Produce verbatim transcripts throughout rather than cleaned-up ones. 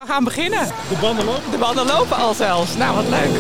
gaan beginnen. De banden lopen? De banden lopen al zelfs. Nou, wat leuk.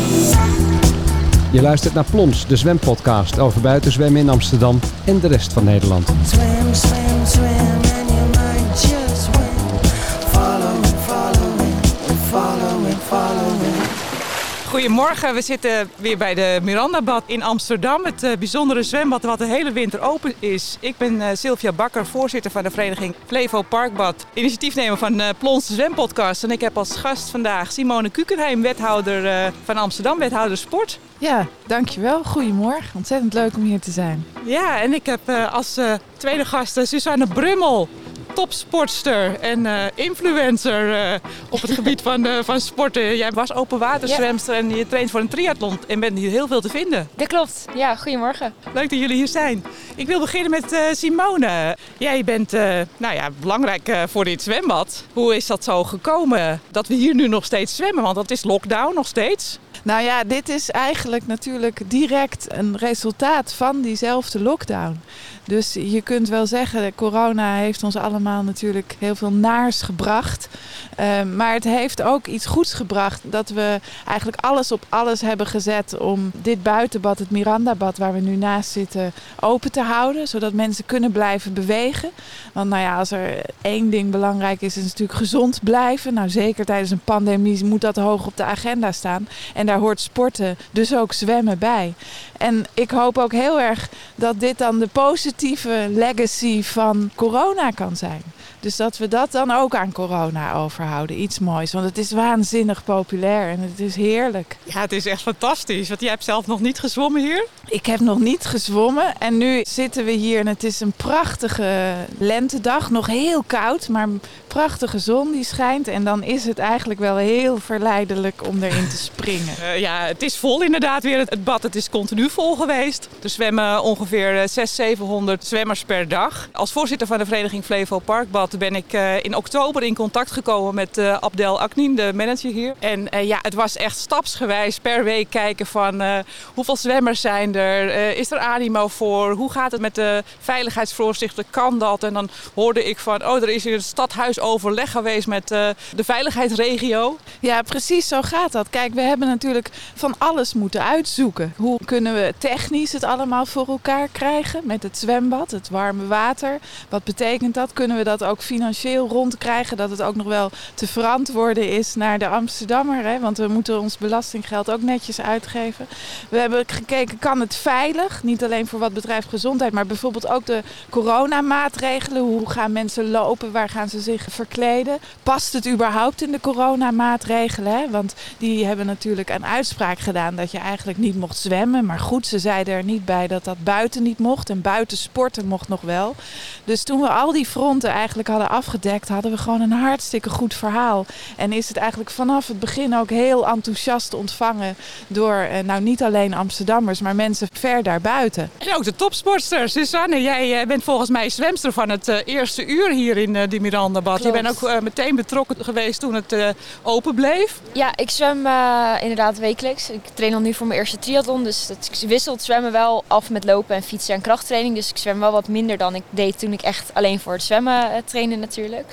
Je luistert naar Plons, de zwempodcast over buitenzwemmen in Amsterdam en de rest van Nederland. Swim, swim, swim, and your mind just went. Follow it, follow it, follow it, follow it. Goedemorgen, we zitten weer bij de Mirandabad in Amsterdam. Het uh, bijzondere zwembad wat de hele winter open is. Ik ben uh, Sylvia Bakker, voorzitter van de vereniging Flevo Parkbad. Initiatiefnemer van uh, Plons de Zwempodcast. En ik heb als gast vandaag Simone Kukenheim, wethouder uh, van Amsterdam, wethouder sport. Ja, dankjewel. Goedemorgen. Ontzettend leuk om hier te zijn. Ja, en ik heb uh, als uh, tweede gast uh, Suzanne Brummel. Topsportster en uh, influencer uh, op het gebied van, uh, van sporten. Jij was openwaterzwemster ja. en je traint voor een triathlon en bent hier heel veel te vinden. Dat klopt. Ja, goedemorgen. Leuk dat jullie hier zijn. Ik wil beginnen met uh, Simone. Jij bent uh, nou ja, belangrijk uh, voor dit zwembad. Hoe is dat zo gekomen dat we hier nu nog steeds zwemmen? Want dat is lockdown nog steeds. Nou ja, dit is eigenlijk natuurlijk direct een resultaat van diezelfde lockdown. Dus je kunt wel zeggen, corona heeft ons allemaal natuurlijk heel veel naars gebracht. Uh, maar het heeft ook iets goeds gebracht. Dat we eigenlijk alles op alles hebben gezet om dit buitenbad, het Mirandabad waar we nu naast zitten, open te houden. Zodat mensen kunnen blijven bewegen. Want nou ja, als er één ding belangrijk is, is het natuurlijk gezond blijven. Nou zeker tijdens een pandemie moet dat hoog op de agenda staan. En daar hoort sporten, dus ook zwemmen bij. En ik hoop ook heel erg dat dit dan de positieve legacy van corona kan zijn. Dus dat we dat dan ook aan corona overhouden. Iets moois, want het is waanzinnig populair en het is heerlijk. Ja, het is echt fantastisch. Want jij hebt zelf nog niet gezwommen hier? Ik heb nog niet gezwommen en nu zitten we hier en het is een prachtige lentedag. Nog heel koud, maar een prachtige zon die schijnt. En dan is het eigenlijk wel heel verleidelijk om erin te springen. Uh, ja, het is vol inderdaad weer. Het bad het is continu vol geweest. Er zwemmen ongeveer zeshonderd, zevenhonderd zwemmers per dag. Als voorzitter van de vereniging Flevo Parkbad ben ik uh, in oktober in contact gekomen met uh, Abdel Aknin, de manager hier. En uh, ja, het was echt stapsgewijs per week kijken van uh, hoeveel zwemmers zijn er, uh, is er animo voor, hoe gaat het met de veiligheidsvoorzichter, kan dat? En dan hoorde ik van, oh, er is hier een stadhuisoverleg geweest met uh, de veiligheidsregio. Ja, precies zo gaat dat. Kijk, we hebben natuurlijk van alles moeten uitzoeken. Hoe kunnen we technisch het allemaal voor elkaar krijgen met het zwembad, het warme water? Wat betekent dat? Kunnen we dat ook financieel rondkrijgen, dat het ook nog wel te verantwoorden is naar de Amsterdammer, hè? Want we moeten ons belastinggeld ook netjes uitgeven. We hebben gekeken, kan het veilig? Niet alleen voor wat betreft gezondheid, maar bijvoorbeeld ook de coronamaatregelen. Hoe gaan mensen lopen? Waar gaan ze zich verkleden? Past het überhaupt in de coronamaatregelen? Hè? Want die hebben natuurlijk een uitspraak gedaan dat je eigenlijk niet mocht zwemmen. Maar goed, ze zeiden er niet bij dat dat buiten niet mocht en buiten sporten mocht nog wel. Dus toen we al die fronten eigenlijk hadden afgedekt, hadden we gewoon een hartstikke goed verhaal. En is het eigenlijk vanaf het begin ook heel enthousiast ontvangen door, nou niet alleen Amsterdammers, maar mensen ver daarbuiten. En ook de topsportster. Suzanne, jij bent volgens mij zwemster van het uh, eerste uur hier in uh, die Mirandabad. Klopt. Je bent ook uh, meteen betrokken geweest toen het uh, open bleef. Ja, ik zwem uh, inderdaad wekelijks. Ik train al nu voor mijn eerste triathlon, dus het wisselt zwemmen wel af met lopen en fietsen en krachttraining. Dus ik zwem wel wat minder dan ik deed toen ik echt alleen voor het zwemmen uh, trainde natuurlijk.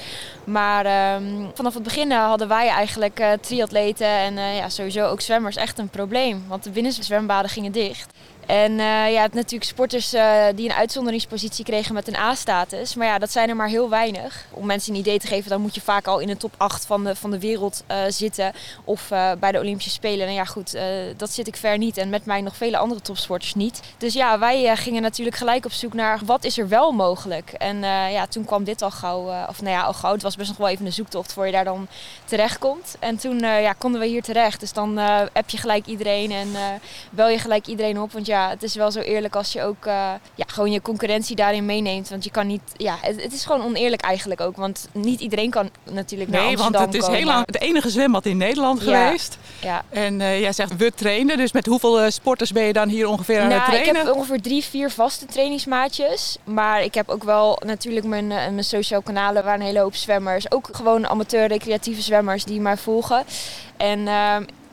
Maar um, vanaf het begin hadden wij eigenlijk uh, triatleten en uh, ja, sowieso ook zwemmers echt een probleem. Want de binnenzwembaden gingen dicht. En uh, ja, natuurlijk sporters uh, die een uitzonderingspositie kregen met een A-status. Maar ja, dat zijn er maar heel weinig. Om mensen een idee te geven, dan moet je vaak al in de top acht van de, van de wereld uh, zitten. Of uh, bij de Olympische Spelen. En ja goed, uh, dat zit ik ver niet. En met mij nog vele andere topsporters niet. Dus ja, wij uh, gingen natuurlijk gelijk op zoek naar wat is er wel mogelijk. En uh, ja, toen kwam dit al gauw. Uh, of nou ja, al gauw. Het was best nog wel even een zoektocht voor je daar dan terecht komt. En toen uh, ja, konden we hier terecht. Dus dan uh, app je gelijk iedereen en uh, bel je gelijk iedereen op. Want ja, het is wel zo eerlijk als je ook uh, ja, gewoon je concurrentie daarin meeneemt. Want je kan niet, ja, het, het is gewoon oneerlijk eigenlijk ook. Want niet iedereen kan natuurlijk naar nee, Amsterdam want het is komen. heel lang het enige zwembad in Nederland ja, geweest. Ja. En uh, jij zegt we trainen. Dus met hoeveel uh, sporters ben je dan hier ongeveer aan nou, het trainen? Ik heb ongeveer drie, vier vaste trainingsmaatjes. Maar ik heb ook wel natuurlijk mijn, uh, mijn sociale kanalen waar een hele hoop zwemmers. Ook gewoon amateur recreatieve zwemmers die mij volgen. En uh,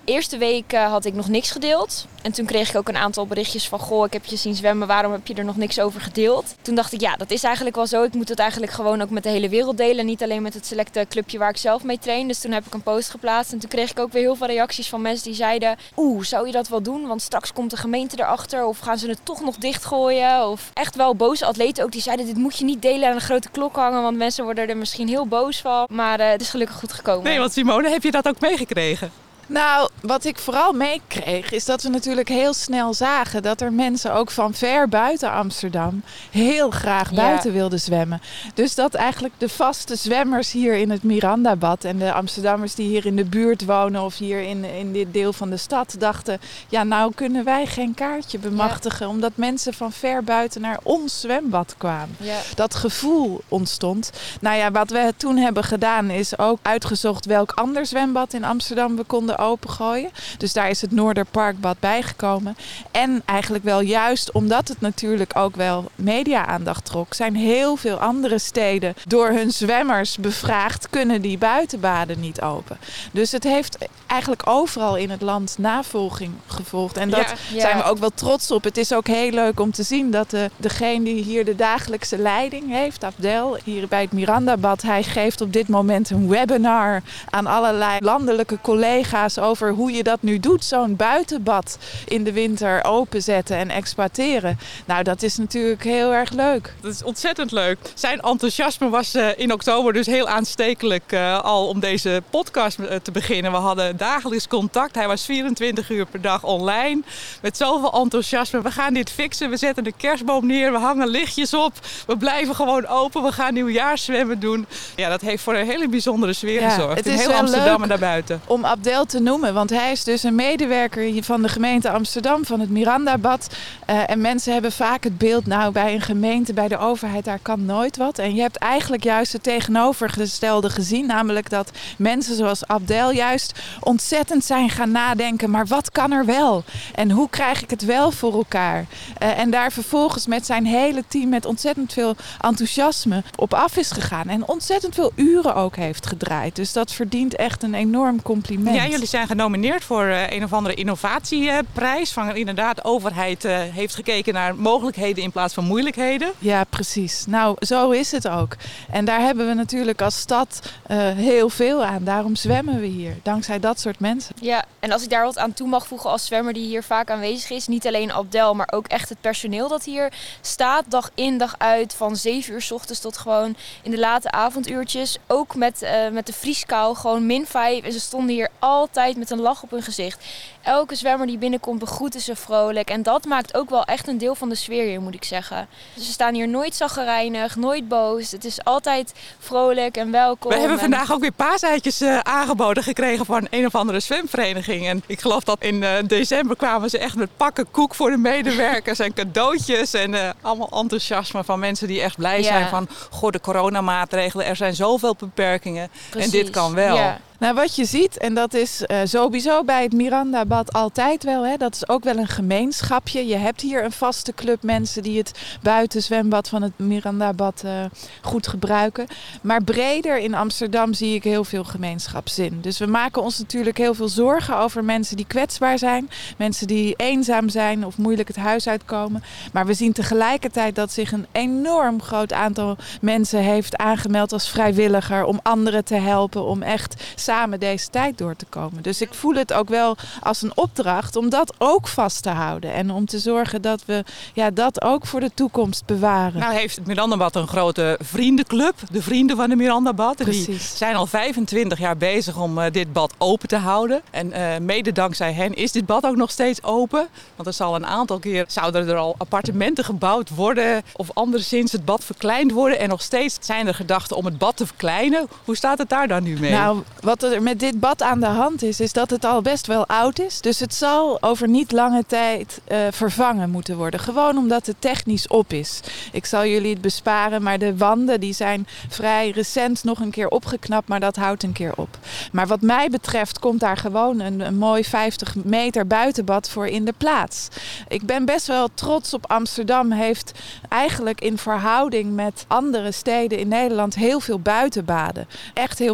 Eerste week uh, had ik nog niks gedeeld. En toen kreeg ik ook een aantal berichtjes van... Goh, ik heb je zien zwemmen, waarom heb je er nog niks over gedeeld? Toen dacht ik, ja, dat is eigenlijk wel zo. Ik moet het eigenlijk gewoon ook met de hele wereld delen. Niet alleen met het selecte clubje waar ik zelf mee train. Dus toen heb ik een post geplaatst. En toen kreeg ik ook weer heel veel reacties van mensen die zeiden... Oeh, zou je dat wel doen? Want straks komt de gemeente erachter. Of gaan ze het toch nog dichtgooien? Of echt wel boze atleten ook die zeiden... Dit moet je niet delen aan een grote klok hangen. Want mensen worden er misschien heel boos van. Maar uh, het is gelukkig goed gekomen. Nee, want Simone, heb je dat ook meegekregen? Nou, wat ik vooral meekreeg is dat we natuurlijk heel snel zagen dat er mensen ook van ver buiten Amsterdam heel graag buiten ja. wilden zwemmen. Dus dat eigenlijk de vaste zwemmers hier in het Mirandabad en de Amsterdammers die hier in de buurt wonen of hier in, in dit deel van de stad dachten, ja, nou kunnen wij geen kaartje bemachtigen ja. omdat mensen van ver buiten naar ons zwembad kwamen. Ja. Dat gevoel ontstond. Nou ja, wat we toen hebben gedaan is ook uitgezocht welk ander zwembad in Amsterdam we konden opengooien. Dus daar is het Noorderparkbad bijgekomen. En eigenlijk wel juist omdat het natuurlijk ook wel media-aandacht trok, zijn heel veel andere steden door hun zwemmers bevraagd, kunnen die buitenbaden niet open. Dus het heeft eigenlijk overal in het land navolging gevolgd. En dat ja, ja. zijn we ook wel trots op. Het is ook heel leuk om te zien dat de, degene die hier de dagelijkse leiding heeft, Abdel, hier bij het Mirandabad, hij geeft op dit moment een webinar aan allerlei landelijke collega's over hoe je dat nu doet, zo'n buitenbad in de winter openzetten en exploiteren. Nou, dat is natuurlijk heel erg leuk. Dat is ontzettend leuk. Zijn enthousiasme was uh, in oktober dus heel aanstekelijk uh, al om deze podcast uh, te beginnen. We hadden dagelijks contact. Hij was vierentwintig uur per dag online. Met zoveel enthousiasme. We gaan dit fixen. We zetten de kerstboom neer. We hangen lichtjes op. We blijven gewoon open. We gaan nieuwjaarszwemmen doen. Ja, dat heeft voor een hele bijzondere sfeer ja, gezorgd. Het in is heel wel Amsterdam leuk en daarbuiten. Om Abdel te noemen, want hij is dus een medewerker van de gemeente Amsterdam, van het Mirandabad. Uh, en mensen hebben vaak het beeld, nou, bij een gemeente, bij de overheid, daar kan nooit wat. En je hebt eigenlijk juist het tegenovergestelde gezien, namelijk dat mensen zoals Abdel juist ontzettend zijn gaan nadenken, maar wat kan er wel? En hoe krijg ik het wel voor elkaar? Uh, en daar vervolgens met zijn hele team met ontzettend veel enthousiasme op af is gegaan. En ontzettend veel uren ook heeft gedraaid. Dus dat verdient echt een enorm compliment. Ja, jullie zijn genomineerd voor uh, een of andere innovatieprijs. Van inderdaad, de overheid uh, heeft gekeken naar mogelijkheden in plaats van moeilijkheden. Ja, precies. Nou, zo is het ook. En daar hebben we natuurlijk als stad uh, heel veel aan. Daarom zwemmen we hier, dankzij dat soort mensen. Ja, en als ik daar wat aan toe mag voegen als zwemmer die hier vaak aanwezig is. Niet alleen Abdel, maar ook echt het personeel dat hier staat. Dag in, dag uit. Van zeven uur 's ochtends tot gewoon in de late avonduurtjes. Ook met, uh, met de vrieskou, gewoon min vijf. En ze stonden hier altijd met een lach op hun gezicht. Elke zwemmer die binnenkomt begroeten ze vrolijk. En dat maakt ook wel echt een deel van de sfeer hier, moet ik zeggen. Dus ze staan hier nooit chagrijnig, nooit boos. Het is altijd vrolijk en welkom. We hebben en... vandaag ook weer paaseitjes uh, aangeboden gekregen van een of andere zwemvereniging. En ik geloof dat in uh, december kwamen ze echt met pakken koek voor de medewerkers en cadeautjes. En uh, allemaal enthousiasme van mensen die echt blij zijn ja. van, goh, de coronamaatregelen, er zijn zoveel beperkingen. Precies. En dit kan wel. Ja. Nou, wat je ziet, en dat is uh, sowieso bij het Mirandabad altijd wel, hè, dat is ook wel een gemeenschapje. Je hebt hier een vaste club mensen die het buitenzwembad van het Mirandabad uh, goed gebruiken. Maar breder in Amsterdam zie ik heel veel gemeenschapszin. Dus we maken ons natuurlijk heel veel zorgen over mensen die kwetsbaar zijn. Mensen die eenzaam zijn of moeilijk het huis uitkomen. Maar we zien tegelijkertijd dat zich een enorm groot aantal mensen heeft aangemeld als vrijwilliger om anderen te helpen, om echt samen deze tijd door te komen. Dus ik voel het ook wel als een opdracht om dat ook vast te houden. En om te zorgen dat we ja, dat ook voor de toekomst bewaren. Nou heeft het Mirandabad een grote vriendenclub. De Vrienden van de Mirandabad. Precies. Die zijn al vijfentwintig jaar bezig om uh, dit bad open te houden. En uh, mede dankzij hen is dit bad ook nog steeds open. Want er zal een aantal keer, zouden er al appartementen gebouwd worden. Of anderszins het bad verkleind worden. En nog steeds zijn er gedachten om het bad te verkleinen. Hoe staat het daar dan nu mee? Nou, wat er met dit bad aan de hand is, is dat het al best wel oud is. Dus het zal over niet lange tijd uh, vervangen moeten worden. Gewoon omdat het technisch op is. Ik zal jullie het besparen, maar de wanden die zijn vrij recent nog een keer opgeknapt, maar dat houdt een keer op. Maar wat mij betreft komt daar gewoon een, een mooi vijftig meter buitenbad voor in de plaats. Ik ben best wel trots op Amsterdam. Heeft eigenlijk in verhouding met andere steden in Nederland heel veel buitenbaden. Echt heel veel.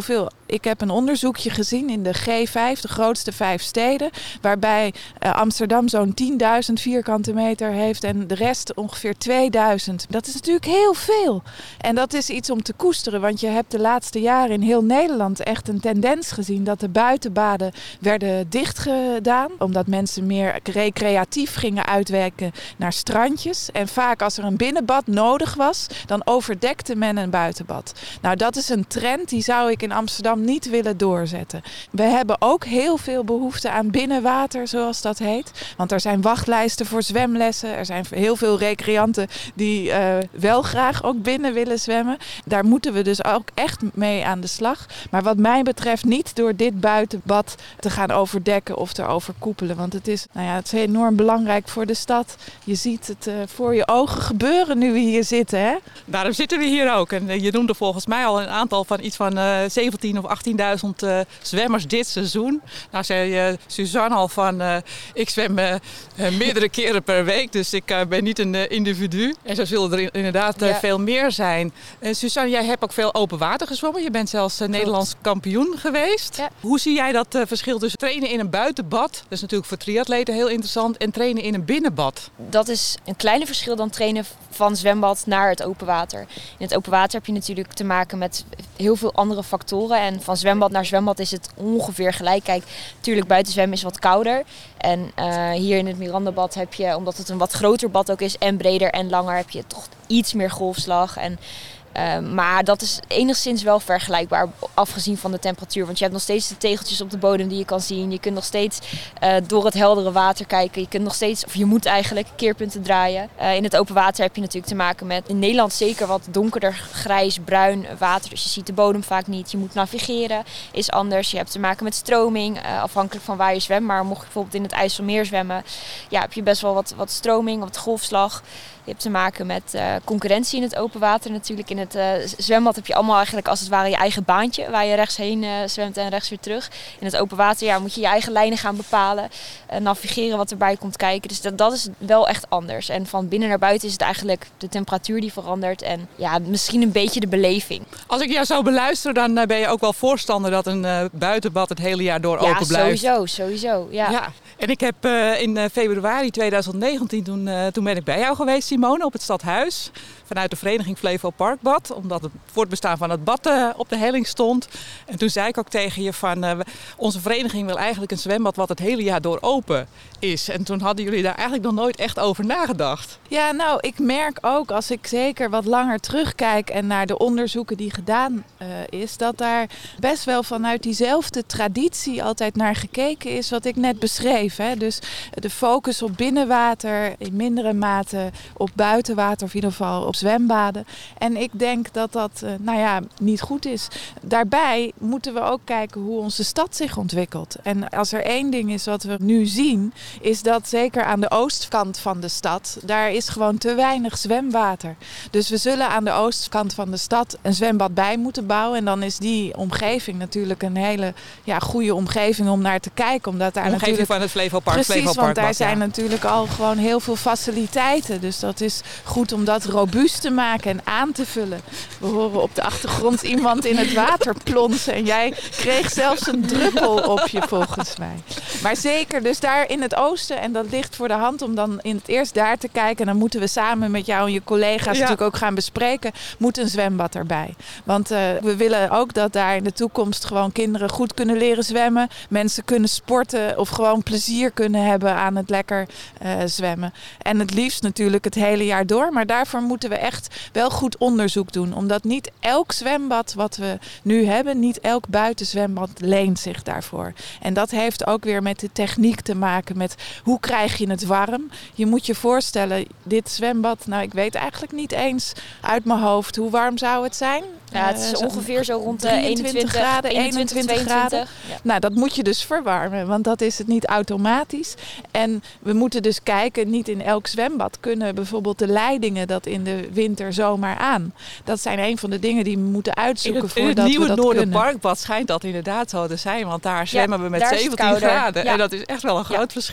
Ik heb een onderzoekje gezien in de G vijf, de grootste vijf steden, waarbij uh, Amsterdam zo'n tienduizend vierkante meter heeft en de rest ongeveer tweeduizend. Dat is natuurlijk heel veel. En dat is iets om te koesteren, want je hebt de laatste jaren in heel Nederland echt een tendens gezien dat de buitenbaden werden dichtgedaan, omdat mensen meer recreatief gingen uitwerken naar strandjes. En vaak als er een binnenbad nodig was, dan overdekte men een buitenbad. Nou, dat is een trend die zou ik in Amsterdam niet willen doorzetten. We hebben ook heel veel behoefte aan binnenwater, zoals dat heet. Want er zijn wachtlijsten voor zwemlessen. Er zijn heel veel recreanten die uh, wel graag ook binnen willen zwemmen. Daar moeten we dus ook echt mee aan de slag. Maar wat mij betreft niet door dit buitenbad te gaan overdekken of te overkoepelen. Want het is, nou ja, het is enorm belangrijk voor de stad. Je ziet het uh, voor je ogen gebeuren nu we hier zitten, hè? Daarom zitten we hier ook. En je noemde volgens mij al een aantal van iets van uh, zeventienduizend of achttienduizend uh, zwemmers dit seizoen. Nou zei uh, Suzanne al van, uh, ik zwem uh, uh, meerdere keren per week, dus ik uh, ben niet een uh, individu. En zo zullen er inderdaad uh, ja. veel meer zijn. Uh, Suzanne, jij hebt ook veel open water gezwommen. Je bent zelfs uh, Nederlands kampioen geweest. Ja. Hoe zie jij dat uh, verschil tussen trainen in een buitenbad, dat is natuurlijk voor triatleten heel interessant, en trainen in een binnenbad? Dat is een kleiner verschil dan trainen van zwembad naar het open water. In het open water heb je natuurlijk te maken met heel veel andere factoren. En van zwembad naar zwembad is het ongeveer gelijk. Kijk, natuurlijk buiten zwemmen is wat kouder. En uh, hier in het Mirandabad heb je, omdat het een wat groter bad ook is en breder en langer, heb je toch iets meer golfslag. En Uh, maar dat is enigszins wel vergelijkbaar, afgezien van de temperatuur. Want je hebt nog steeds de tegeltjes op de bodem die je kan zien. Je kunt nog steeds uh, door het heldere water kijken. Je kunt nog steeds, of je moet eigenlijk, keerpunten draaien. Uh, in het open water heb je natuurlijk te maken met, in Nederland zeker wat donkerder grijs, bruin water. Dus je ziet de bodem vaak niet. Je moet navigeren, is anders. Je hebt te maken met stroming, uh, afhankelijk van waar je zwemt. Maar mocht je bijvoorbeeld in het IJsselmeer zwemmen, ja, heb je best wel wat, wat stroming, wat golfslag. Je hebt te maken met uh, concurrentie in het open water natuurlijk. In het uh, zwembad heb je allemaal eigenlijk als het ware je eigen baantje waar je rechts heen uh, zwemt en rechts weer terug. In het open water ja, moet je je eigen lijnen gaan bepalen, uh, navigeren wat erbij komt kijken. Dus dat, dat is wel echt anders. En van binnen naar buiten is het eigenlijk de temperatuur die verandert en ja, misschien een beetje de beleving. Als ik jou zo beluister, dan uh, ben je ook wel voorstander dat een uh, buitenbad het hele jaar door ja, open blijft. Ja, sowieso, sowieso. Ja. ja. En ik heb uh, in uh, februari tweeduizend negentien, toen, uh, toen ben ik bij jou geweest, Simone, op het Stadhuis. Vanuit de vereniging Flevo Parkbad, omdat het voortbestaan van het bad uh, op de helling stond. En toen zei ik ook tegen je van, uh, onze vereniging wil eigenlijk een zwembad wat het hele jaar door open is. En toen hadden jullie daar eigenlijk nog nooit echt over nagedacht. Ja, nou, ik merk ook als ik zeker wat langer terugkijk en naar de onderzoeken die gedaan uh, is, dat daar best wel vanuit diezelfde traditie altijd naar gekeken is wat ik net beschreef. Hè? Dus de focus op binnenwater, in mindere mate op buitenwater, of in ieder geval op zwembaden. En ik denk dat dat, uh, nou ja, niet goed is. Daarbij moeten we ook kijken hoe onze stad zich ontwikkelt. En als er één ding is wat we nu zien, is dat zeker aan de oostkant van de stad, daar is gewoon te weinig zwemwater. Dus we zullen aan de oostkant van de stad een zwembad bij moeten bouwen. En dan is die omgeving natuurlijk een hele ja, goede omgeving om naar te kijken. Omdat daar de omgeving natuurlijk van het Flevo Park. Precies, Flevo want daar Parkbad, zijn ja. natuurlijk al gewoon heel veel faciliteiten. Dus dat is goed om dat robuust te maken en aan te vullen. We horen op de achtergrond iemand in het water plonsen. En jij kreeg zelfs een druppel op je, volgens mij. Maar zeker, dus daar in het oosten, en dat ligt voor de hand om dan in het eerst daar te kijken. En dan moeten we samen met jou en je collega's ja. natuurlijk ook gaan bespreken. Moet een zwembad erbij. Want uh, we willen ook dat daar in de toekomst gewoon kinderen goed kunnen leren zwemmen. Mensen kunnen sporten of gewoon plezier kunnen hebben aan het lekker uh, zwemmen. En het liefst natuurlijk het hele jaar door. Maar daarvoor moeten we echt wel goed onderzoek doen. Omdat niet elk zwembad wat we nu hebben, niet elk buitenzwembad leent zich daarvoor. En dat heeft ook weer met de techniek te maken. Met hoe krijg je het warm? Je moet je voorstellen, dit zwembad, nou ik weet eigenlijk niet eens uit mijn hoofd hoe warm zou het zijn. Ja, het is uh, ongeveer zo rond de eenentwintig graden, eenentwintig, eenentwintig graden. Ja. Nou, dat moet je dus verwarmen, want dat is het niet automatisch. En we moeten dus kijken, niet in elk zwembad kunnen bijvoorbeeld de leidingen dat in de winter zomaar aan. Dat zijn een van de dingen die we moeten uitzoeken in het, voordat in het nieuwe we dat Noorderparkbad schijnt dat inderdaad zo te zijn, want daar zwemmen ja, we met zeventien graden. Ja. En dat is echt wel een groot ja. verschil.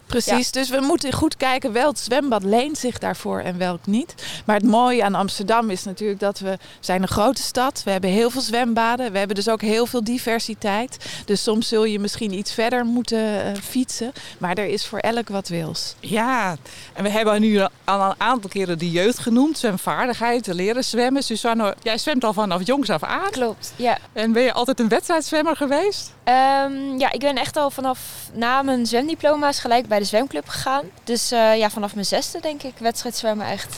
Precies, Ja. dus we moeten goed kijken welk zwembad leent zich daarvoor en welk niet. Maar het mooie aan Amsterdam is natuurlijk dat we zijn een grote stad. We hebben heel veel zwembaden. We hebben dus ook heel veel diversiteit. Dus soms zul je misschien iets verder moeten uh, fietsen. Maar er is voor elk wat wils. Ja, en we hebben nu al een aantal keren de jeugd genoemd. Zwemvaardigheid, leren zwemmen. Suzanne, jij zwemt al vanaf jongs af aan. Klopt, ja. En ben je altijd een wedstrijdzwemmer geweest? Um, ja, ik ben echt al vanaf na mijn zwemdiploma's gelijk bij de zwemclub gegaan. Dus uh, ja, vanaf mijn zesde denk ik, wedstrijdzwemmen echt.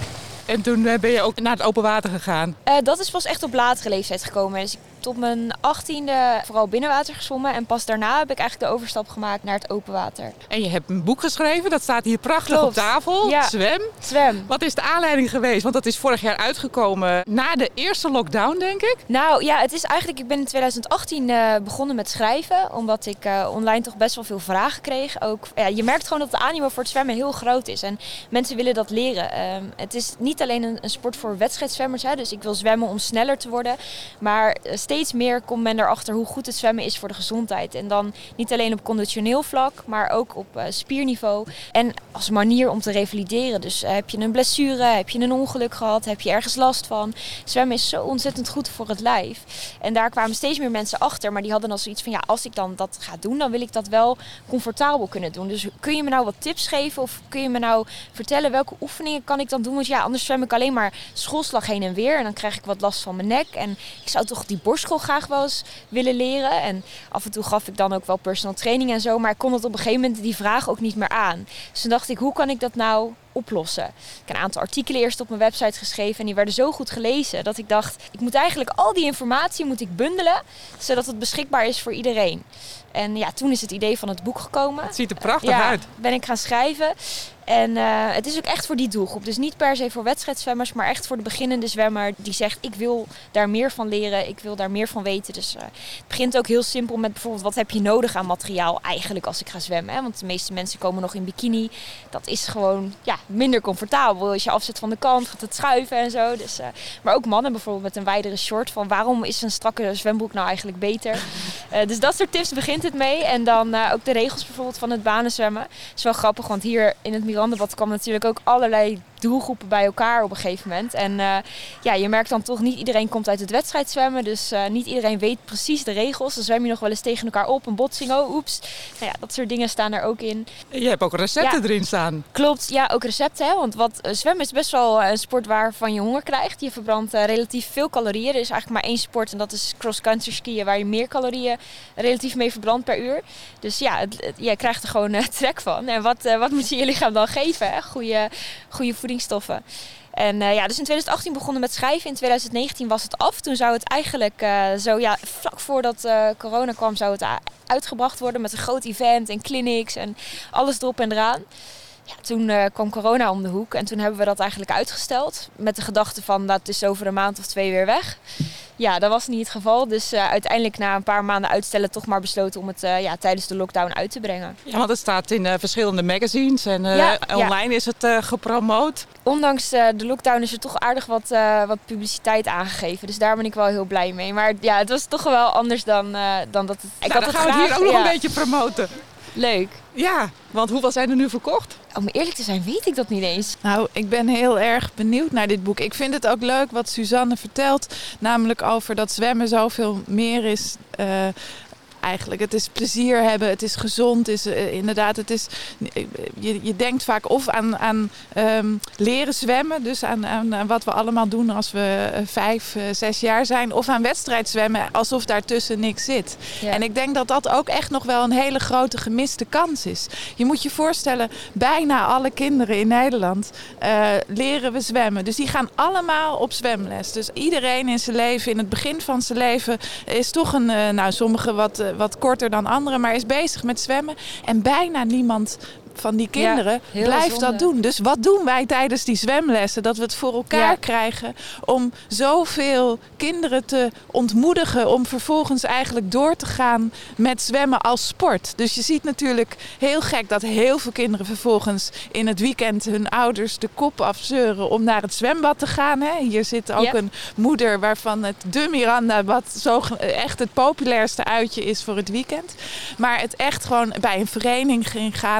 En toen ben je ook naar het open water gegaan? Uh, dat is pas echt op latere leeftijd gekomen. Dus ik tot mijn achttiende vooral binnenwater gezwommen. En pas daarna heb ik eigenlijk de overstap gemaakt naar het open water. En je hebt een boek geschreven, dat staat hier prachtig Klopt. op tafel. Ja. Zwem. Zwem. Wat is de aanleiding geweest? Want dat is vorig jaar uitgekomen na de eerste lockdown, denk ik. Nou ja, het is eigenlijk, ik ben in twintig achttien uh, begonnen met schrijven. Omdat ik uh, online toch best wel veel vragen kreeg. Ook, ja, je merkt gewoon dat de animo voor het zwemmen heel groot is. En mensen willen dat leren. Um, het is niet alleen een, een sport voor wedstrijdzwemmers. Hè, dus ik wil zwemmen om sneller te worden. Maar uh, steeds meer komt men erachter hoe goed het zwemmen is voor de gezondheid. En dan niet alleen op conditioneel vlak, maar ook op uh, spierniveau. En als manier om te revalideren. Dus uh, heb je een blessure, heb je een ongeluk gehad, heb je ergens last van. Zwemmen is zo ontzettend goed voor het lijf. En daar kwamen steeds meer mensen achter. Maar die hadden dan zoiets van, ja, als ik dan dat ga doen, dan wil ik dat wel comfortabel kunnen doen. Dus kun je me nou wat tips geven? Of kun je me nou vertellen welke oefeningen kan ik dan doen? Want ja, anders zwem ik alleen maar schoolslag heen en weer. En dan krijg ik wat last van mijn nek. En ik zou toch die borstschool graag wel eens willen leren. En af en toe gaf ik dan ook wel personal training en zo. Maar ik kon het op een gegeven moment die vraag ook niet meer aan. Dus toen dacht ik, hoe kan ik dat nou oplossen? Ik heb een aantal artikelen eerst op mijn website geschreven. En die werden zo goed gelezen dat ik dacht, ik moet eigenlijk al die informatie moet ik bundelen. Zodat het beschikbaar is voor iedereen. En ja, toen is het idee van het boek gekomen. Het ziet er prachtig ja, uit. Ben ik gaan schrijven. En uh, het is ook echt voor die doelgroep. Dus niet per se voor wedstrijdzwemmers, maar echt voor de beginnende zwemmer die zegt, ik wil daar meer van leren, ik wil daar meer van weten. Dus uh, het begint ook heel simpel met bijvoorbeeld, wat heb je nodig aan materiaal eigenlijk als ik ga zwemmen? Hè? Want de meeste mensen komen nog in bikini. Dat is gewoon ja, minder comfortabel. Als je afzet van de kant, gaat het schuiven en zo. Dus, uh, maar ook mannen bijvoorbeeld met een wijdere short. Van waarom is een strakke zwembroek nou eigenlijk beter? Uh, dus dat soort tips begint het mee. En dan uh, ook de regels bijvoorbeeld van het banenzwemmen. Het is wel grappig, want hier in het Mirandabad kwam natuurlijk ook allerlei doelgroepen bij elkaar op een gegeven moment. En uh, ja, je merkt dan toch, niet iedereen komt uit het wedstrijdzwemmen. Dus uh, niet iedereen weet precies de regels. Dan zwem je nog wel eens tegen elkaar op. Een botsing, oh oeps. Nou ja, dat soort dingen staan er ook in. Je hebt ook recepten ja. erin staan. Klopt, ja, ook recepten. Hè? Want wat, uh, zwemmen is best wel een sport waarvan je honger krijgt. Je verbrandt uh, relatief veel calorieën. Er is eigenlijk maar één sport en dat is cross-country skiën, waar je meer calorieën relatief mee verbrandt per uur. Dus ja, het, het, je krijgt er gewoon uh, trek van. En wat, uh, wat moet je je lichaam dan geven? Hè? Goede, goede voedingsstoffen. En uh, ja, dus in twintig achttien begonnen met schrijven. In twintig negentien was het af. Toen zou het eigenlijk uh, zo, ja, vlak voordat uh, corona kwam, zou het uh, uitgebracht worden met een groot event en clinics en alles erop en eraan. Ja, toen uh, kwam corona om de hoek en toen hebben we dat eigenlijk uitgesteld. Met de gedachte van, dat is over een maand of twee weer weg. Ja, dat was niet het geval. Dus uh, uiteindelijk na een paar maanden uitstellen toch maar besloten om het uh, ja, tijdens de lockdown uit te brengen. Ja, want het staat in uh, verschillende magazines en uh, ja, online ja. is het uh, gepromoot. Ondanks uh, de lockdown is er toch aardig wat, uh, wat publiciteit aangegeven. Dus daar ben ik wel heel blij mee. Maar ja, het was toch wel anders dan, uh, dan dat het... Ik nou, had dan het gaan graag, we het hier ook ja. nog een beetje promoten. Leuk. Ja, want hoeveel zijn er nu verkocht? Om eerlijk te zijn weet ik dat niet eens. Nou, ik ben heel erg benieuwd naar dit boek. Ik vind het ook leuk wat Suzanne vertelt. Namelijk over dat zwemmen zoveel meer is... Uh, Eigenlijk, het is plezier hebben, het is gezond, het is, uh, inderdaad, het is, je, je denkt vaak of aan, aan um, leren zwemmen, dus aan, aan, aan wat we allemaal doen als we uh, vijf, uh, zes jaar zijn, of aan wedstrijdzwemmen, alsof daartussen niks zit. Ja. En ik denk dat dat ook echt nog wel een hele grote gemiste kans is. Je moet je voorstellen, bijna alle kinderen in Nederland uh, leren we zwemmen. Dus die gaan allemaal op zwemles. Dus iedereen in zijn leven, in het begin van zijn leven, is toch een, uh, nou sommigen wat... Uh, wat korter dan anderen, maar is bezig met zwemmen. En bijna niemand van die kinderen ja, blijft zonde. dat doen. Dus wat doen wij tijdens die zwemlessen? Dat we het voor elkaar ja. krijgen om zoveel kinderen te ontmoedigen om vervolgens eigenlijk door te gaan met zwemmen als sport. Dus je ziet natuurlijk heel gek dat heel veel kinderen vervolgens in het weekend hun ouders de kop afzeuren om naar het zwembad te gaan. Hè? Hier zit ook ja. een moeder waarvan het de Mirandabad zo echt het populairste uitje is voor het weekend. Maar het echt gewoon bij een vereniging gaan en zwemmen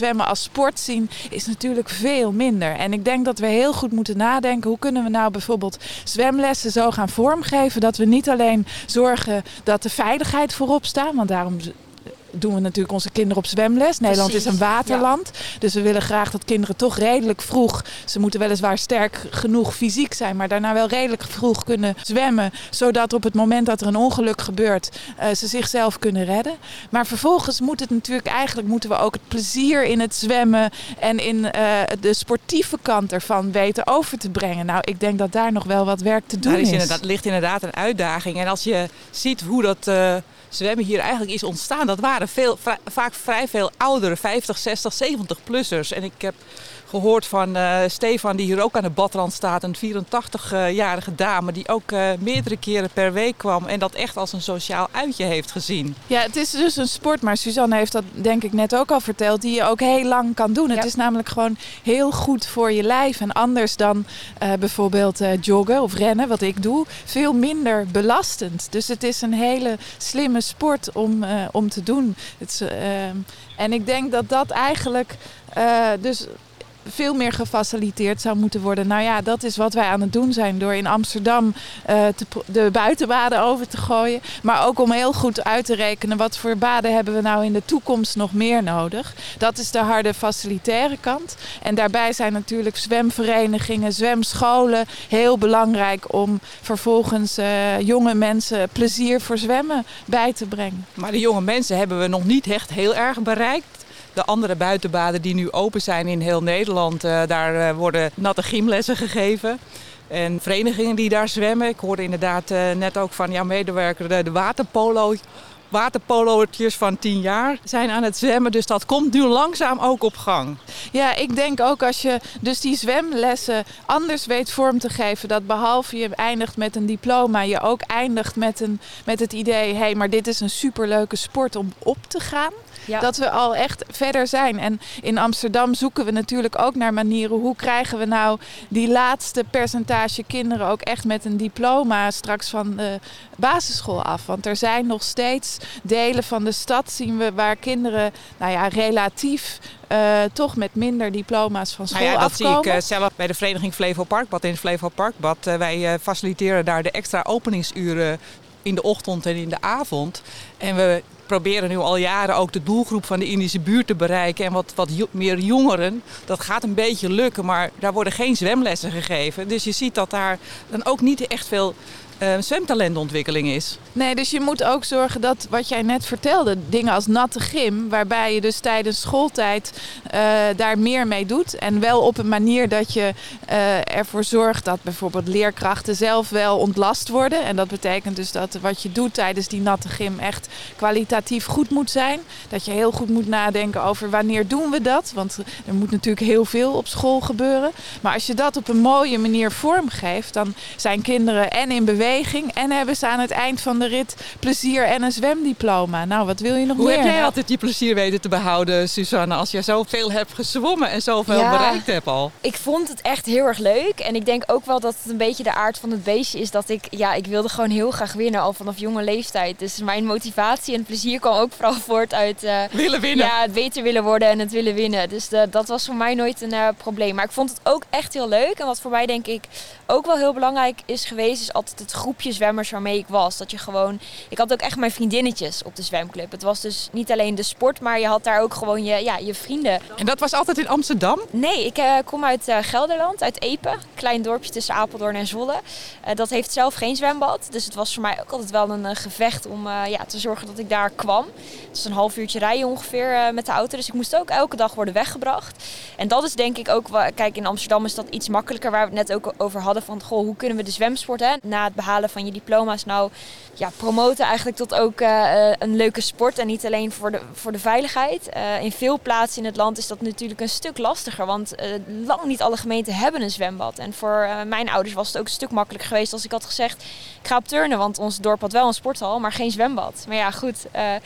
zwemmen als sport zien, is natuurlijk veel minder. En ik denk dat we heel goed moeten nadenken, hoe kunnen we nou bijvoorbeeld zwemlessen zo gaan vormgeven dat we niet alleen zorgen dat de veiligheid voorop staat, want daarom doen we natuurlijk onze kinderen op zwemles. Nederland Precies, is een waterland. Ja. Dus we willen graag dat kinderen toch redelijk vroeg, ze moeten weliswaar sterk genoeg fysiek zijn, maar daarna wel redelijk vroeg kunnen zwemmen. Zodat op het moment dat er een ongeluk gebeurt, uh, ze zichzelf kunnen redden. Maar vervolgens moet het natuurlijk eigenlijk, moeten we ook het plezier in het zwemmen en in uh, de sportieve kant ervan weten over te brengen. Nou, ik denk dat daar nog wel wat werk te doen daar is. is. Inderdaad, ligt inderdaad een uitdaging. En als je ziet hoe dat Uh... zwemmen hier eigenlijk is ontstaan. Dat waren veel, va- vaak vrij veel oudere, vijftig, zestig, zeventig-plussers. En ik heb gehoord van uh, Stefan, die hier ook aan de badrand staat. Een vierentachtig-jarige dame die ook uh, meerdere keren per week kwam. En dat echt als een sociaal uitje heeft gezien. Ja, het is dus een sport, maar Suzanne heeft dat denk ik net ook al verteld, die je ook heel lang kan doen. Ja. Het is namelijk gewoon heel goed voor je lijf. En anders dan uh, bijvoorbeeld uh, joggen of rennen, wat ik doe, veel minder belastend. Dus het is een hele slimme sport om, uh, om te doen. Het is, uh, en ik denk dat dat eigenlijk uh, dus veel meer gefaciliteerd zou moeten worden. Nou ja, dat is wat wij aan het doen zijn door in Amsterdam uh, te, de buitenbaden over te gooien. Maar ook om heel goed uit te rekenen wat voor baden hebben we nou in de toekomst nog meer nodig. Dat is de harde facilitaire kant. En daarbij zijn natuurlijk zwemverenigingen, zwemscholen heel belangrijk om vervolgens uh, jonge mensen plezier voor zwemmen bij te brengen. Maar de jonge mensen hebben we nog niet echt heel erg bereikt. De andere buitenbaden die nu open zijn in heel Nederland, uh, daar uh, worden natte gymlessen gegeven. En verenigingen die daar zwemmen. Ik hoorde inderdaad uh, net ook van jouw medewerker, de, de waterpolo. Waterpolo'tjes van tien jaar zijn aan het zwemmen. Dus dat komt nu langzaam ook op gang. Ja, ik denk ook als je dus die zwemlessen anders weet vorm te geven. Dat behalve je eindigt met een diploma, je ook eindigt met, een, met het idee, hé, hey, maar dit is een superleuke sport om op te gaan. Ja. Dat we al echt verder zijn. En in Amsterdam zoeken we natuurlijk ook naar manieren. Hoe krijgen we nou die laatste percentage kinderen ook echt met een diploma straks van de basisschool af? Want er zijn nog steeds delen van de stad, zien we, waar kinderen nou ja, relatief Uh, toch met minder diploma's van school nou ja, dat afkomen. Dat zie ik uh, zelf bij de vereniging Flevo Parkbad in Flevo Parkbad. Uh, wij uh, faciliteren daar de extra openingsuren in de ochtend en in de avond. En we proberen nu al jaren ook de doelgroep van de Indische buurt te bereiken. En wat, wat jo- meer jongeren. Dat gaat een beetje lukken, maar daar worden geen zwemlessen gegeven. Dus je ziet dat daar dan ook niet echt veel Uh, zwemtalentontwikkeling is. Nee, dus je moet ook zorgen dat, wat jij net vertelde, dingen als natte gym, waarbij je dus tijdens schooltijd uh, daar meer mee doet. En wel op een manier dat je uh, ervoor zorgt dat bijvoorbeeld leerkrachten zelf wel ontlast worden. En dat betekent dus dat wat je doet tijdens die natte gym echt kwalitatief goed moet zijn. Dat je heel goed moet nadenken over wanneer doen we dat. Want er moet natuurlijk heel veel op school gebeuren. Maar als je dat op een mooie manier vormgeeft, dan zijn kinderen en in beweging en hebben ze aan het eind van de rit plezier en een zwemdiploma. Nou, wat wil je nog Hoe meer? Hoe heb jij altijd die plezier weten te behouden, Suzanne, als je zoveel hebt gezwommen en zoveel ja, bereikt hebt al? Ik vond het echt heel erg leuk. En ik denk ook wel dat het een beetje de aard van het beestje is dat ik, ja, ik wilde gewoon heel graag winnen al vanaf jonge leeftijd. Dus mijn motivatie en plezier kwam ook vooral voort uit Uh, willen winnen. Ja, het beter willen worden en het willen winnen. Dus de, dat was voor mij nooit een uh, probleem. Maar ik vond het ook echt heel leuk. En wat voor mij denk ik ook wel heel belangrijk is geweest, is altijd het groepje zwemmers waarmee ik was. Dat je gewoon, ik had ook echt mijn vriendinnetjes op de zwemclub. Het was dus niet alleen de sport, maar je had daar ook gewoon je, ja, je vrienden. En dat was altijd in Amsterdam? Nee, ik uh, kom uit uh, Gelderland, uit Epe. Een klein dorpje tussen Apeldoorn en Zwolle. Uh, dat heeft zelf geen zwembad. Dus het was voor mij ook altijd wel een uh, gevecht om uh, ja, te zorgen dat ik daar kwam. Het is een half uurtje rijden ongeveer uh, met de auto. Dus ik moest ook elke dag worden weggebracht. En dat is denk ik ook, kijk, in Amsterdam is dat iets makkelijker, waar we het net ook over hadden van, goh, hoe kunnen we de zwemsport, hè, na het behalen van je diploma's nou ja, promoten eigenlijk tot ook uh, een leuke sport en niet alleen voor de, voor de veiligheid. Uh, in veel plaatsen in het land is dat natuurlijk een stuk lastiger, want uh, lang niet alle gemeenten hebben een zwembad. En voor uh, mijn ouders was het ook een stuk makkelijker geweest als ik had gezegd, ik ga op turnen, want ons dorp had wel een sporthal, maar geen zwembad. Maar ja, goed, uh,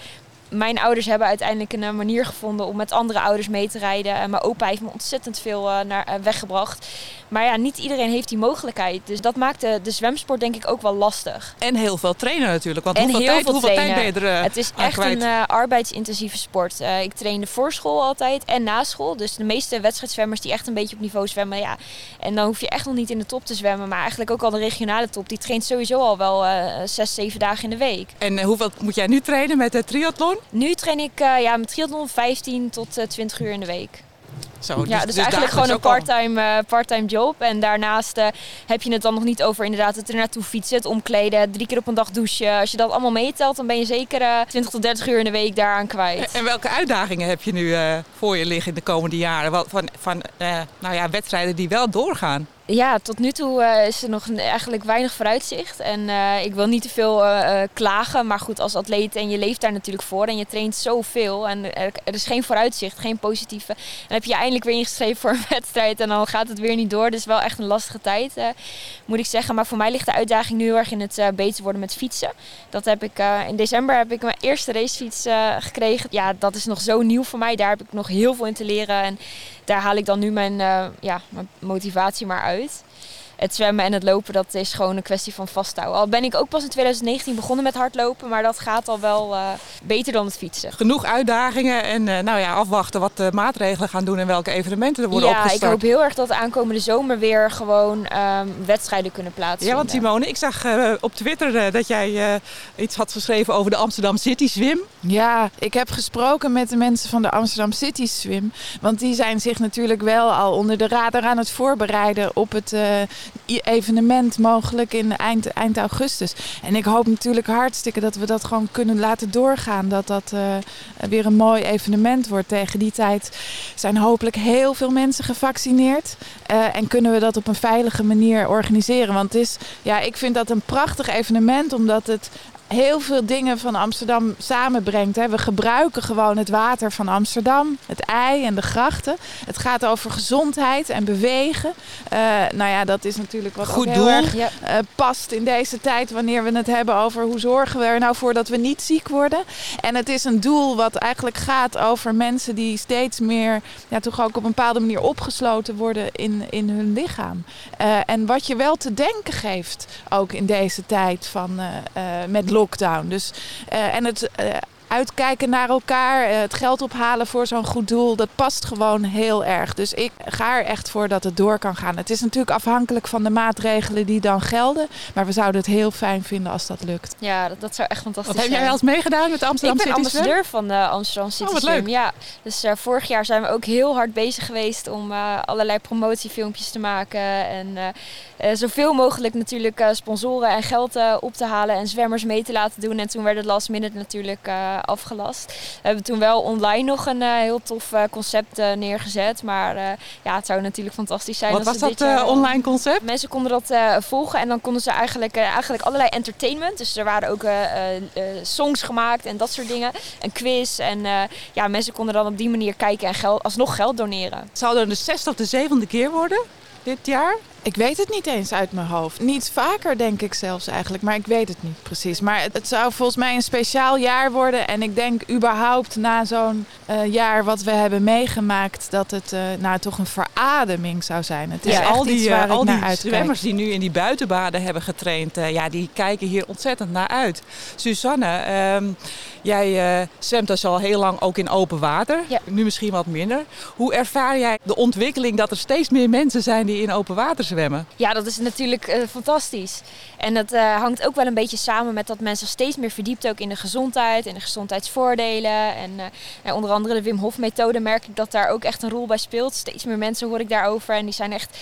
mijn ouders hebben uiteindelijk een uh, manier gevonden om met andere ouders mee te rijden. Uh, mijn opa heeft me ontzettend veel uh, naar, uh, weggebracht. Maar ja, niet iedereen heeft die mogelijkheid. Dus dat maakt de, de zwemsport denk ik ook wel lastig. En heel veel trainen natuurlijk. Want en hoeveel, heel tijd, veel hoeveel trainen. tijd ben je er uh, Het is aan echt kwijt? een uh, arbeidsintensieve sport. Uh, ik trainde voor school altijd en na school. Dus de meeste wedstrijdzwemmers die echt een beetje op niveau zwemmen. Ja. En dan hoef je echt nog niet in de top te zwemmen. Maar eigenlijk ook al de regionale top. Die traint sowieso al wel uh, zes, zeven dagen in de week. En uh, hoeveel moet jij nu trainen met de triathlon? Nu train ik uh, ja, met triathlon vijftien tot twintig uur in de week. Zo, ja, dus, dus eigenlijk gewoon een part-time, uh, part-time job. En daarnaast uh, heb je het dan nog niet over inderdaad het er naartoe fietsen, het omkleden, drie keer op een dag douchen. Als je dat allemaal meetelt, dan ben je zeker uh, twintig tot dertig uur in de week daaraan kwijt. En, en welke uitdagingen heb je nu uh, voor je liggen in de komende jaren? Wat, van van uh, nou ja, wedstrijden die wel doorgaan? Ja, tot nu toe uh, is er nog eigenlijk weinig vooruitzicht. En uh, ik wil niet te veel uh, uh, klagen. Maar goed, als atleet en je leeft daar natuurlijk voor. En je traint zoveel. En er, er is geen vooruitzicht, geen positieve. Dan heb je je eindelijk weer ingeschreven voor een wedstrijd. En dan gaat het weer niet door. Dus wel echt een lastige tijd, uh, moet ik zeggen. Maar voor mij ligt de uitdaging nu heel erg in het uh, beter worden met fietsen. Dat heb ik, uh, in december heb ik mijn eerste racefiets uh, gekregen. Ja, dat is nog zo nieuw voor mij. Daar heb ik nog heel veel in te leren. En daar haal ik dan nu mijn, uh, ja, mijn motivatie maar uit. Het zwemmen en het lopen, dat is gewoon een kwestie van vasthouden. Al ben ik ook pas in twintig negentien begonnen met hardlopen, maar dat gaat al wel uh, beter dan het fietsen. Genoeg uitdagingen en uh, nou ja, afwachten wat de maatregelen gaan doen en welke evenementen er worden ja, opgestart. Ja, ik hoop heel erg dat de aankomende zomer weer gewoon um, wedstrijden kunnen plaatsvinden. Ja, want Simone, ik zag uh, op Twitter uh, dat jij uh, iets had geschreven over de Amsterdam City Swim. Ja, ik heb gesproken met de mensen van de Amsterdam City Swim. Want die zijn zich natuurlijk wel al onder de radar aan het voorbereiden op het uh, evenement mogelijk in eind, eind augustus. En ik hoop natuurlijk hartstikke dat we dat gewoon kunnen laten doorgaan. Dat dat uh, weer een mooi evenement wordt. Tegen die tijd zijn hopelijk heel veel mensen gevaccineerd. Uh, en kunnen we dat op een veilige manier organiseren. Want het is, ja, ik vind dat een prachtig evenement, omdat het heel veel dingen van Amsterdam samenbrengt. Hè. We gebruiken gewoon het water van Amsterdam, het IJ en de grachten. Het gaat over gezondheid en bewegen. Uh, nou ja, dat is natuurlijk wat Goed ook heel doel. erg uh, past in deze tijd, wanneer we het hebben over hoe zorgen we er nou voor dat we niet ziek worden. En het is een doel wat eigenlijk gaat over mensen die steeds meer, ja, toch ook op een bepaalde manier opgesloten worden in, in hun lichaam. Uh, en wat je wel te denken geeft, ook in deze tijd van uh, uh, met lockdown. Dus, uh, en het uh, uitkijken naar elkaar, uh, het geld ophalen voor zo'n goed doel, dat past gewoon heel erg. Dus ik ga er echt voor dat het door kan gaan. Het is natuurlijk afhankelijk van de maatregelen die dan gelden, maar we zouden het heel fijn vinden als dat lukt. Ja, dat, dat zou echt fantastisch Wat zijn. heb jij wel eens meegedaan met de Amsterdam City Swim? Ik ben City ambassadeur van de Amsterdam City Oh, wat Swim. leuk. Ja, dus uh, vorig jaar zijn we ook heel hard bezig geweest om uh, allerlei promotiefilmpjes te maken. En uh, uh, zoveel mogelijk natuurlijk uh, sponsoren en geld uh, op te halen en zwemmers mee te laten doen. En toen werd het last minute natuurlijk uh, afgelast. We hebben toen wel online nog een uh, heel tof uh, concept uh, neergezet. Maar uh, ja, het zou natuurlijk fantastisch zijn. Wat als was we dat dit jaar, uh, online concept? Mensen konden dat uh, volgen en dan konden ze eigenlijk, uh, eigenlijk allerlei entertainment. Dus er waren ook uh, uh, songs gemaakt en dat soort dingen. Een quiz. En uh, ja, mensen konden dan op die manier kijken en geld, alsnog geld doneren. Zou er de zesde of de zevende keer worden dit jaar? Ik weet het niet eens uit mijn hoofd. Niet vaker denk ik zelfs eigenlijk, maar ik weet het niet precies. Maar het, het zou volgens mij een speciaal jaar worden. En ik denk überhaupt na zo'n uh, jaar wat we hebben meegemaakt, dat het uh, nou toch een verademing zou zijn. Het is Ja, echt al die, iets waar uh, ik al naar die uitkijk. zwemmers die nu in die buitenbaden hebben getraind, uh, ja, die kijken hier ontzettend naar uit. Suzanne, um, jij uh, zwemt dus al heel lang ook in open water. Ja. Nu misschien wat minder. Hoe ervaar jij de ontwikkeling dat er steeds meer mensen zijn die in open water zwemmen? Ja, dat is natuurlijk uh, fantastisch. En dat uh, hangt ook wel een beetje samen met dat mensen steeds meer verdiept ook in de gezondheid, in de gezondheidsvoordelen. En uh, onder andere de Wim Hof methode merk ik dat daar ook echt een rol bij speelt. Steeds meer mensen hoor ik daarover en die zijn echt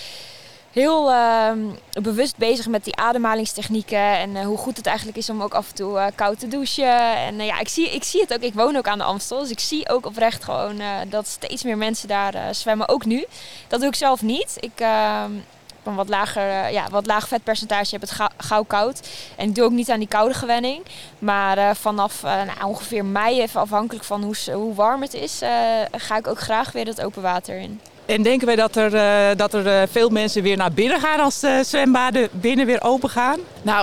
heel uh, bewust bezig met die ademhalingstechnieken en uh, hoe goed het eigenlijk is om ook af en toe uh, koud te douchen. En uh, ja, ik zie, ik zie het ook. Ik woon ook aan de Amstel, dus ik zie ook oprecht gewoon uh, dat steeds meer mensen daar uh, zwemmen. Ook nu. Dat doe ik zelf niet. Ik uh, heb een wat lager, uh, ja, wat laag vetpercentage, heb het ga- gauw koud. En ik doe ook niet aan die koude gewenning. Maar uh, vanaf uh, nou, ongeveer mei, even afhankelijk van hoe, hoe warm het is, uh, ga ik ook graag weer het open water in. En denken wij dat er, uh, dat er uh, veel mensen weer naar binnen gaan als de zwembaden binnen weer open gaan? Nou,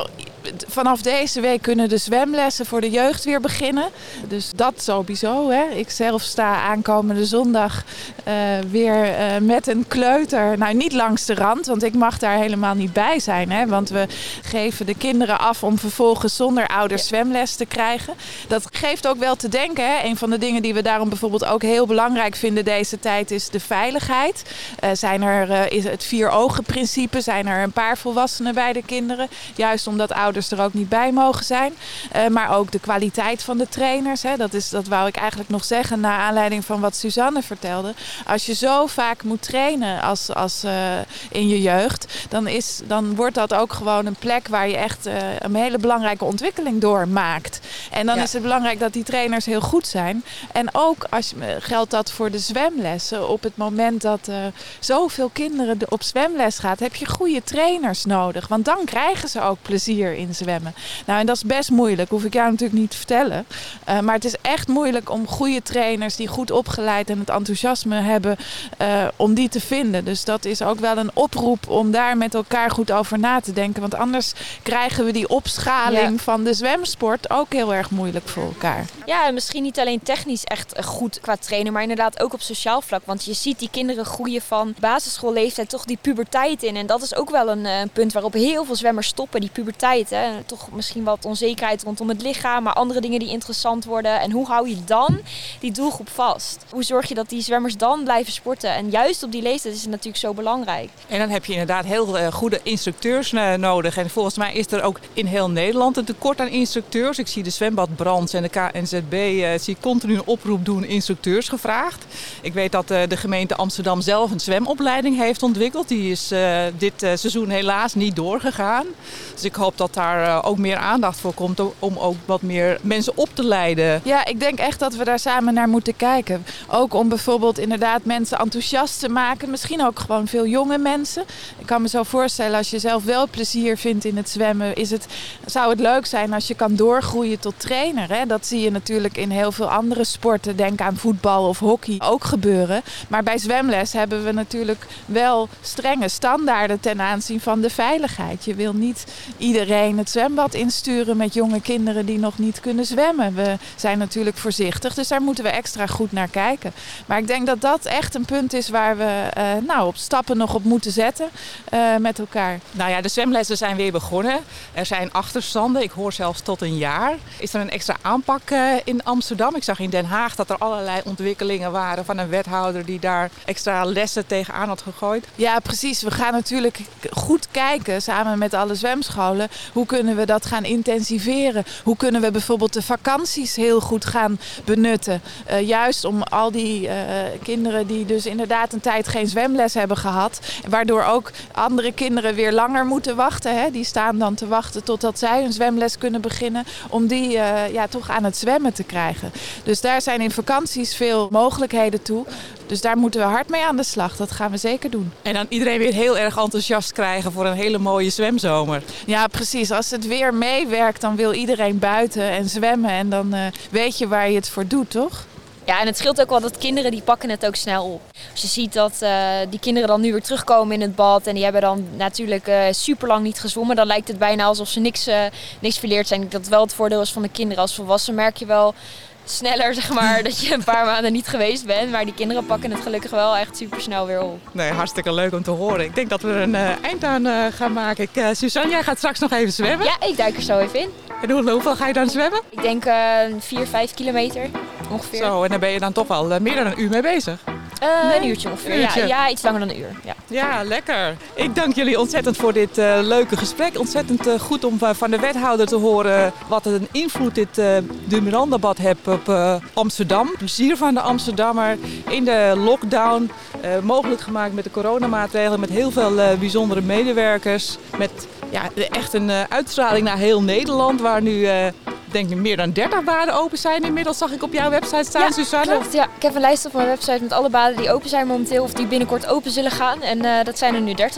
vanaf deze week kunnen de zwemlessen voor de jeugd weer beginnen. Dus dat sowieso. Hè. Ik zelf sta aankomende zondag uh, weer uh, met een kleuter. Nou, niet langs de rand, want ik mag daar helemaal niet bij zijn. Hè, want we geven de kinderen af om vervolgens zonder ouders ja. zwemles te krijgen. Dat geeft ook wel te denken. Hè. Een van de dingen die we daarom bijvoorbeeld ook heel belangrijk vinden deze tijd is de veiligheid. Uh, zijn er, uh, is het vier-ogen-principe, zijn er een paar volwassenen bij de kinderen. Juist omdat ouders er ook niet bij mogen zijn. Uh, maar ook de kwaliteit van de trainers. Hè. Dat, is, dat wou ik eigenlijk nog zeggen naar aanleiding van wat Suzanne vertelde. Als je zo vaak moet trainen als, als uh, in je jeugd, dan, is, dan wordt dat ook gewoon een plek waar je echt uh, een hele belangrijke ontwikkeling doormaakt. En dan ja. is het belangrijk dat die trainers heel goed zijn. En ook als, geldt dat voor de zwemlessen. Op het moment dat uh, zoveel kinderen op zwemles gaat, heb je goede trainers nodig. Want dan krijgen ze ook plezier in zwemmen. Nou, en dat is best moeilijk. Hoef ik jou natuurlijk niet te vertellen. Uh, maar het is echt moeilijk om goede trainers die goed opgeleid en het enthousiasme hebben, uh, om die te vinden. Dus dat is ook wel een oproep om daar met elkaar goed over na te denken. Want anders krijgen we die opschaling ja. van de zwemsport ook heel erg moeilijk voor elkaar. Ja, en misschien niet alleen technisch echt goed qua trainen, maar inderdaad ook op sociaal vlak. Want je ziet die kinderen groeien van basisschoolleeftijd toch die puberteit in. En dat is ook wel een, een punt waarop heel veel zwemmers stoppen, die puberteit. Hè. Toch misschien wat onzekerheid rondom het lichaam, maar andere dingen die interessant worden. En hoe hou je dan die doelgroep vast? Hoe zorg je dat die zwemmers dan blijven sporten? En juist op die leeftijd is het natuurlijk zo belangrijk. En dan heb je inderdaad heel uh, goede instructeurs uh, nodig. En volgens mij is er ook in heel Nederland een tekort aan instructeurs. Ik zie de zwembadbranche en de K N Z B uh, zie continu een oproep doen, instructeurs gevraagd. Ik weet dat uh, de gemeente Amsterdam zelf een zwemopleiding heeft ontwikkeld. Die is uh, dit uh, seizoen helaas niet doorgegaan. Dus ik hoop dat daar uh, ook meer aandacht voor komt om ook wat meer mensen op te leiden. Ja, ik denk echt dat we daar samen naar moeten kijken. Ook om bijvoorbeeld inderdaad mensen enthousiast te maken. Misschien ook gewoon veel jonge mensen. Ik kan me zo voorstellen, als je zelf wel plezier vindt in het zwemmen, is het, zou het leuk zijn als je kan doorgroeien tot trainer. Hè? Dat zie je natuurlijk in heel veel andere sporten. Denk aan voetbal of hockey ook gebeuren. Maar bij zwemles hebben we natuurlijk wel strenge standaarden ten aanzien van de veiligheid. Je wil niet iedereen het zwembad insturen met jonge kinderen die nog niet kunnen zwemmen. We zijn natuurlijk voorzichtig, dus daar moeten we extra goed naar kijken. Maar ik denk dat dat echt een punt is waar we uh, nou, op stappen nog op moeten zetten uh, met elkaar. Nou ja, de zwemlessen zijn weer begonnen. Er zijn achterstanden, ik hoor zelfs tot een jaar. Is er een extra aanpak uh, in Amsterdam? Ik zag in Den Haag dat er allerlei ontwikkelingen waren van een wethouder die daar extra lessen tegenaan had gegooid. Ja, precies. We gaan natuurlijk goed kijken samen met alle zwemscholen. Hoe kunnen we dat gaan intensiveren? Hoe kunnen we bijvoorbeeld de vakanties heel goed gaan benutten? Uh, juist om al die uh, kinderen die dus inderdaad een tijd geen zwemles hebben gehad. Waardoor ook andere kinderen weer langer moeten wachten. Hè? Die staan dan te wachten totdat zij een zwemles kunnen beginnen. Om die uh, ja, toch aan het zwemmen te krijgen. Dus daar zijn in vakanties veel mogelijkheden toe. Dus daar moeten we hard mee aan de slag. Dat gaan we zeker doen. En dan iedereen weer heel erg enthousiast krijgen voor een hele mooie zwemzomer. Ja, precies. Als het weer meewerkt, dan wil iedereen buiten en zwemmen. En dan uh, weet je waar je het voor doet, toch? Ja, en het scheelt ook wel dat kinderen die pakken het ook snel op. Als je ziet dat uh, die kinderen dan nu weer terugkomen in het bad en die hebben dan natuurlijk uh, super lang niet gezwommen, dan lijkt het bijna alsof ze niks, uh, niks verleerd zijn. Dat wel het voordeel is van de kinderen. Als volwassen merk je wel sneller, zeg maar, dat je een paar maanden niet geweest bent. Maar die kinderen pakken het gelukkig wel echt super snel weer op. Nee, hartstikke leuk om te horen. Ik denk dat we er een uh, eind aan uh, gaan maken. Ik, uh, Suzanne, jij gaat straks nog even zwemmen. Ja, ik duik er zo even in. En hoe, hoeveel ga je dan zwemmen? Ik denk uh, vier, vijf kilometer ongeveer. Zo, en dan ben je dan toch wel uh, meer dan een uur mee bezig. Uh, nee. Een uurtje ongeveer. Uurtje. Ja, ja, iets langer dan een uur. Ja. ja, lekker. Ik dank jullie ontzettend voor dit uh, leuke gesprek. Ontzettend uh, goed om uh, van de wethouder te horen wat een invloed dit uh, de Mirandabad heeft op uh, Amsterdam. Plezier van de Amsterdammer in de lockdown. Uh, mogelijk gemaakt met de coronamaatregelen. Met heel veel uh, bijzondere medewerkers. Met ja, echt een uh, uitstraling naar heel Nederland. Waar nu uh, denk ik meer dan dertig baden open zijn inmiddels. Zag ik op jouw website staan, ja, Suzanne. Klopt, ja. Ik heb een lijst op mijn website met alle baden die open zijn momenteel. Of die binnenkort open zullen gaan. En uh, dat zijn er nu dertig, ja.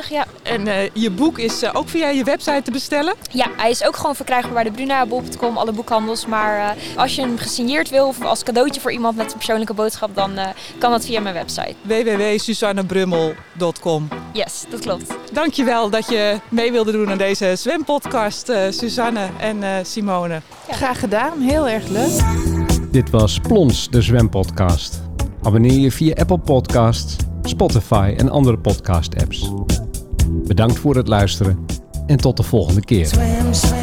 En uh, je boek is uh, ook via je website te bestellen? Ja, hij is ook gewoon verkrijgbaar bij de brunabol punt com, alle boekhandels. Maar uh, als je hem gesigneerd wil of als cadeautje voor iemand met een persoonlijke boodschap, dan uh, kan dat via mijn website. w w w punt suzanne brummel punt com. Yes, dat klopt. Dankjewel dat je mee wilde doen aan deze zwempodcast, uh, Suzanne en uh, Simone. Ja. Graag gedaan, heel erg leuk. Dit was Plons, de zwempodcast. Abonneer je via Apple Podcasts, Spotify en andere podcast-apps. Bedankt voor het luisteren en tot de volgende keer. Swim, swim.